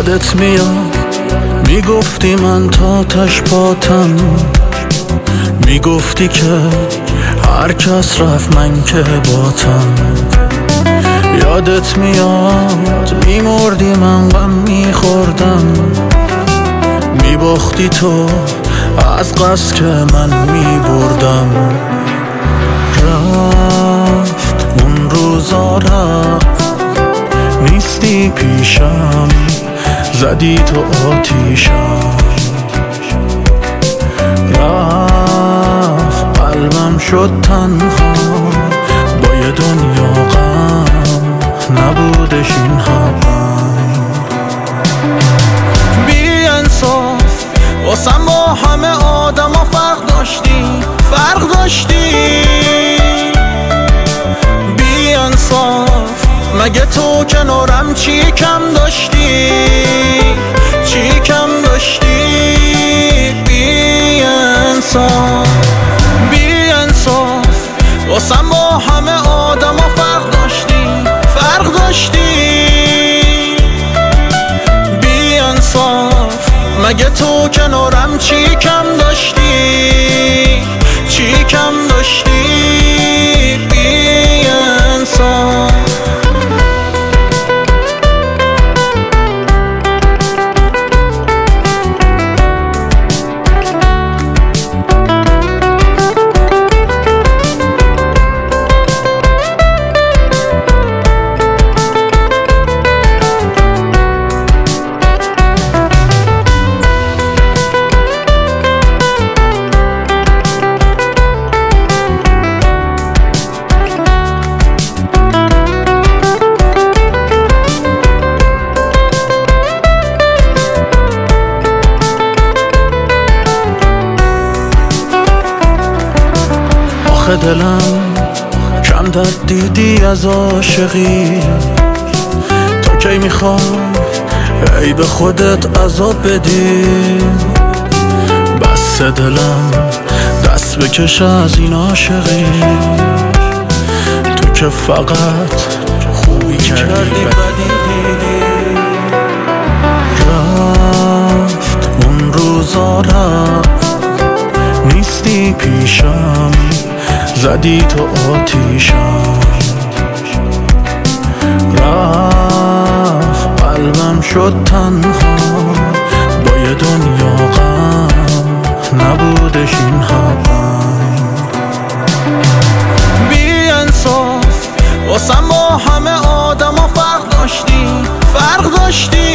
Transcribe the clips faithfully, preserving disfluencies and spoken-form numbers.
یادت میاد میگفتی من تا تش پاتم، میگفتی که هر کس رفت من که باتم. یادت میاد میمردی من غم میخوردم، میباختی تو از قصد که من میبردم. رفت اون روزا رفت، نیستی پیشم، زدی تو آتیشم. رفت قلبم شد تنها با یه دنیا غم، نبودش این هم. بی انصاف واسم با همه آدم ها فرق داشتی، فرق داشتی. بی انصاف مگه تو کنارم چی کم داشتی، چی کم داشتی. بی انصاف بی انصاف واسم با همه آدم ها فرق داشتی، فرق داشتی. بی انصاف مگه تو کنارم چی کم داشتی، چی کم داشتی. بی انصاف آخه دلم کم درد دیدی از عاشقی، تو کی میخوای ای به خودت عذاب بدی. بس دلم دست بکش از این عاشقی، تو که فقط خوبی کردی بدی. رفت اون روزا رفت، نیستی پیشم، زدی تو آتیشم. رفت قلبم شد تنها با یه دنیا غم، نبودش این هم. بی انصاف واسم با همه آدم ها فرق داشتی، فرق داشتی.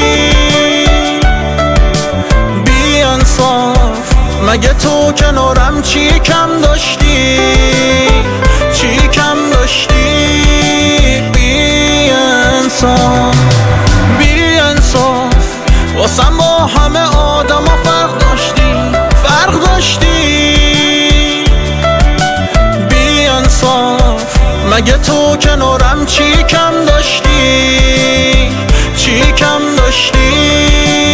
بی انصاف مگه تو کنارم چی کم داشتی، چی کم داشتی. بی انصاف بی انصاف واسم با همه آدم ها فرق داشتی، فرق داشتی. بی انصاف مگه تو کنارم چی کم داشتی، چی کم داشتی.